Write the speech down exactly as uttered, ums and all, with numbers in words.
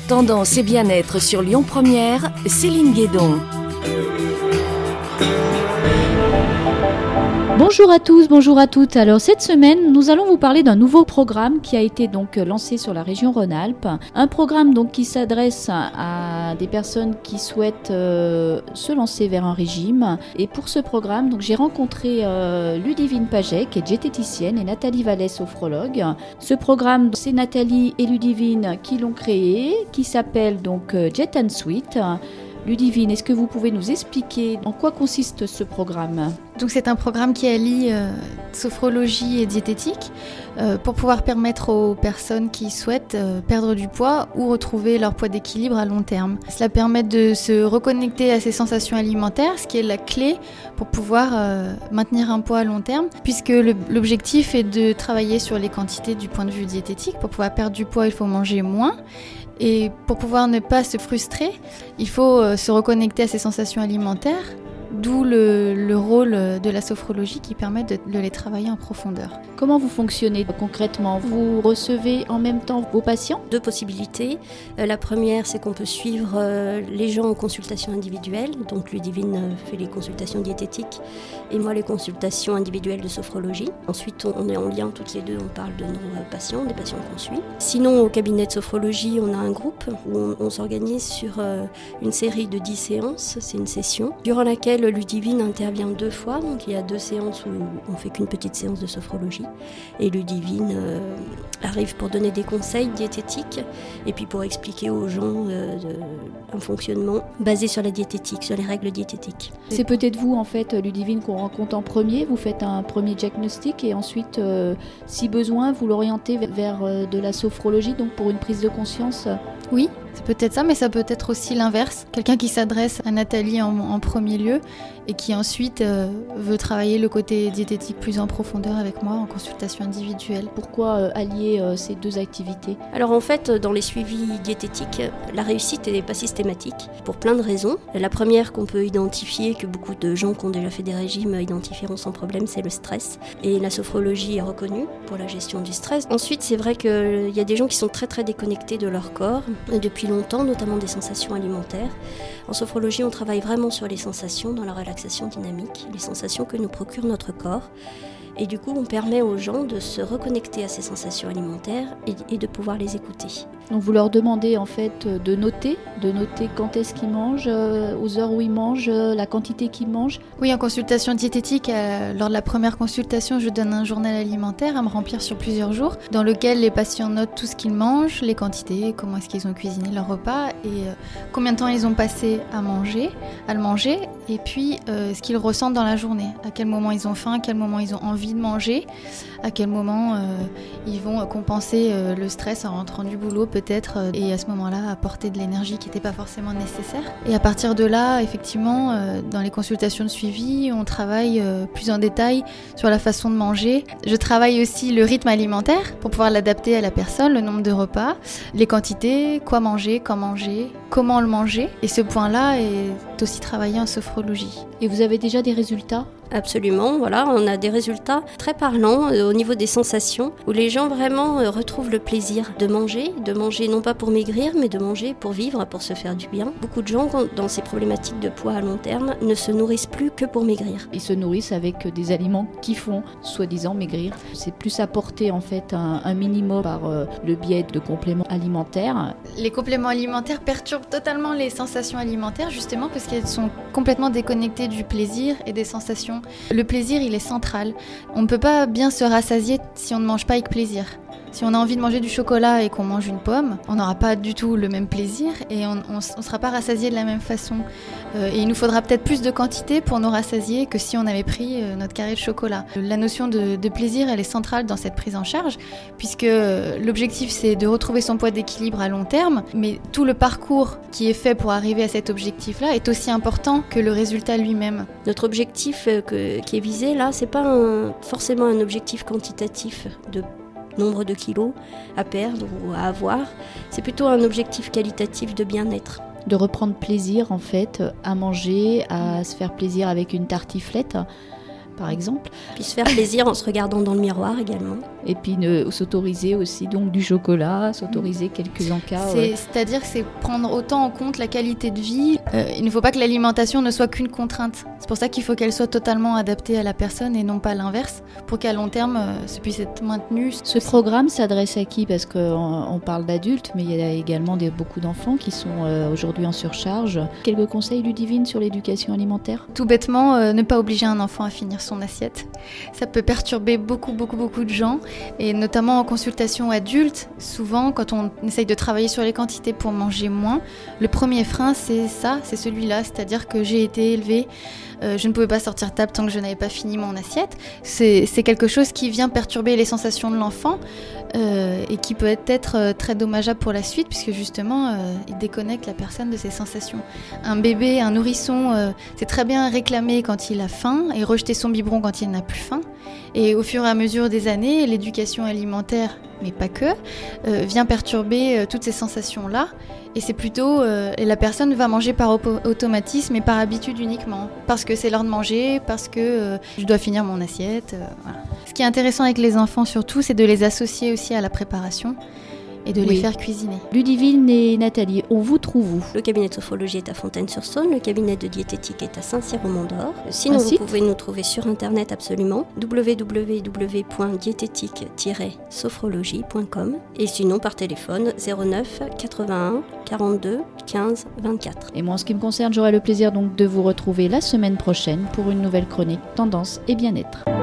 Tendance et bien-être sur Lyon Première, Céline Guédon. Bonjour à tous, bonjour à toutes. Alors cette semaine, nous allons vous parler d'un nouveau programme qui a été donc lancé sur la région Rhône-Alpes. Un programme donc qui s'adresse à des personnes qui souhaitent euh, se lancer vers un régime. Et pour ce programme, donc j'ai rencontré euh, Ludivine Paget, qui est diététicienne, et Nathalie Vallès, sophrologue. Ce programme, c'est Nathalie et Ludivine qui l'ont créé, qui s'appelle donc euh, Jet and Sweet. Ludivine, est-ce que vous pouvez nous expliquer en quoi consiste ce programme ? Donc c'est un programme qui allie euh, sophrologie et diététique euh, pour pouvoir permettre aux personnes qui souhaitent euh, perdre du poids ou retrouver leur poids d'équilibre à long terme. Cela permet de se reconnecter à ses sensations alimentaires, ce qui est la clé pour pouvoir euh, maintenir un poids à long terme, puisque le, l'objectif est de travailler sur les quantités du point de vue diététique. Pour pouvoir perdre du poids, il faut manger moins. Et pour pouvoir ne pas se frustrer, il faut euh, se reconnecter à ses sensations alimentaires, d'où le, le rôle de la sophrologie qui permet de, de les travailler en profondeur. Comment vous fonctionnez concrètement ? Vous recevez en même temps vos patients ? Deux possibilités. Euh, la première, c'est qu'on peut suivre euh, les gens en consultation individuelle. Donc Ludivine euh, fait les consultations diététiques et moi les consultations individuelles de sophrologie. Ensuite, on, on est en lien toutes les deux, on parle de nos euh, patients, des patients qu'on suit. Sinon, au cabinet de sophrologie, on a un groupe où on, on s'organise sur euh, une série de dix séances. C'est une session durant laquelle Ludivine intervient deux fois, donc il y a deux séances où on fait qu'une petite séance de sophrologie et Ludivine euh, arrive pour donner des conseils diététiques et puis pour expliquer aux gens euh, de, un fonctionnement basé sur la diététique, sur les règles diététiques. C'est peut-être vous en fait, Ludivine, qu'on rencontre en premier, vous faites un premier diagnostic et ensuite euh, si besoin vous l'orientez vers euh, de la sophrologie, donc pour une prise de conscience. Oui, c'est peut-être ça, mais ça peut être aussi l'inverse. Quelqu'un qui s'adresse à Nathalie en, en premier lieu et qui ensuite euh, veut travailler le côté diététique plus en profondeur avec moi en consultation individuelle. Pourquoi euh, allier euh, ces deux activités ? Alors en fait, dans les suivis diététiques, la réussite n'est pas systématique pour plein de raisons. La première qu'on peut identifier, que beaucoup de gens qui ont déjà fait des régimes identifieront sans problème, c'est le stress. Et la sophrologie est reconnue pour la gestion du stress. Ensuite, c'est vrai qu'il y a des gens qui sont très très déconnectés de leur corps depuis longtemps, notamment des sensations alimentaires. En sophrologie, on travaille vraiment sur les sensations dans la relaxation dynamique, les sensations que nous procure notre corps. Et du coup, on permet aux gens de se reconnecter à ces sensations alimentaires et, et de pouvoir les écouter. Donc vous leur demandez en fait de noter, de noter quand est-ce qu'ils mangent, euh, aux heures où ils mangent, euh, la quantité qu'ils mangent. Oui, en consultation diététique, euh, lors de la première consultation, je donne un journal alimentaire à me remplir sur plusieurs jours, dans lequel les patients notent tout ce qu'ils mangent, les quantités, comment est-ce qu'ils ont cuisiné leur repas et euh, combien de temps ils ont passé à manger, à le manger, et puis euh, ce qu'ils ressentent dans la journée, à quel moment ils ont faim, à quel moment ils ont envie de manger, à quel moment euh, ils vont compenser euh, le stress en rentrant du boulot peut-être euh, et à ce moment-là apporter de l'énergie qui n'était pas forcément nécessaire. Et à partir de là, effectivement, euh, dans les consultations de suivi, on travaille euh, plus en détail sur la façon de manger. Je travaille aussi le rythme alimentaire pour pouvoir l'adapter à la personne, le nombre de repas, les quantités, quoi manger, quand manger, comment le manger. Et ce point-là est aussi travaillé en sophrologie. Et vous avez déjà des résultats ? Absolument, voilà, on a des résultats très parlants euh, au niveau des sensations, où les gens vraiment euh, retrouvent le plaisir de manger, de manger non pas pour maigrir, mais de manger pour vivre, pour se faire du bien. Beaucoup de gens, quand, dans ces problématiques de poids à long terme, ne se nourrissent plus que pour maigrir. Ils se nourrissent avec des aliments qui font, soi-disant, maigrir. C'est plus apporter en fait un, un minimum par euh, le biais de compléments alimentaires. Les compléments alimentaires perturbent totalement les sensations alimentaires, justement parce qu'elles sont complètement déconnectées du plaisir et des sensations. Le plaisir, il est central. On ne peut pas bien se rassasier si on ne mange pas avec plaisir. Si on a envie de manger du chocolat et qu'on mange une pomme, on n'aura pas du tout le même plaisir et on ne sera pas rassasié de la même façon. Euh, et il nous faudra peut-être plus de quantité pour nous rassasier que si on avait pris euh, notre carré de chocolat. La notion de, de plaisir, elle est centrale dans cette prise en charge, puisque euh, l'objectif, c'est de retrouver son poids d'équilibre à long terme, mais tout le parcours qui est fait pour arriver à cet objectif-là est aussi important que le résultat lui-même. Notre objectif euh, que, qui est visé là, c'est pas un, forcément un objectif quantitatif de nombre de kilos à perdre ou à avoir, c'est plutôt un objectif qualitatif de bien-être. De reprendre plaisir en fait à manger, à se faire plaisir avec une tartiflette. par exemple. Puis se faire plaisir en se regardant dans le miroir également. Et puis ne, s'autoriser aussi donc du chocolat, s'autoriser quelques encas. C'est, Ouais. C'est-à-dire que c'est prendre autant en compte la qualité de vie. Euh, il ne faut pas que l'alimentation ne soit qu'une contrainte. C'est pour ça qu'il faut qu'elle soit totalement adaptée à la personne et non pas l'inverse, pour qu'à long terme, euh, ça puisse être maintenu. Ce programme s'adresse à qui? Parce qu'on on parle d'adultes, mais il y a également des, beaucoup d'enfants qui sont euh, aujourd'hui en surcharge. Quelques conseils, Ludivine, sur l'éducation alimentaire? Tout bêtement, euh, ne pas obliger un enfant à finir son assiette. Ça peut perturber beaucoup, beaucoup, beaucoup de gens, et notamment en consultation adulte. Souvent, quand on essaye de travailler sur les quantités pour manger moins, le premier frein, c'est ça, c'est celui-là, c'est-à-dire que j'ai été élevée, euh, je ne pouvais pas sortir table tant que je n'avais pas fini mon assiette. C'est, c'est quelque chose qui vient perturber les sensations de l'enfant euh, et qui peut être euh, très dommageable pour la suite, puisque justement, euh, il déconnecte la personne de ses sensations. Un bébé, un nourrisson, euh, c'est très bien réclamer quand il a faim et rejeter son biberon quand il n'a plus faim. Et au fur et à mesure des années, l'éducation alimentaire, mais pas que, euh, vient perturber euh, toutes ces sensations-là. Et c'est plutôt, euh, et la personne va manger par op- automatisme et par habitude uniquement. Parce que c'est l'heure de manger, parce que euh, je dois finir mon assiette. Euh, voilà. Ce qui est intéressant avec les enfants surtout, c'est de les associer aussi à la préparation et de Oui. les faire cuisiner. Ludivine et Nathalie, on vous trouve où? Le cabinet de sophrologie est à Fontaine-sur-Saône, le cabinet de diététique est à Saint-Cyr-au-Mont-d'Or. Sinon, Un vous site pouvez nous trouver sur internet absolument, w w w point diététique tiret sophrologie point com, et sinon par téléphone zéro neuf quatre-vingt-un quarante-deux quinze vingt-quatre. Et moi, en ce qui me concerne, j'aurai le plaisir donc de vous retrouver la semaine prochaine pour une nouvelle chronique Tendance et Bien-être.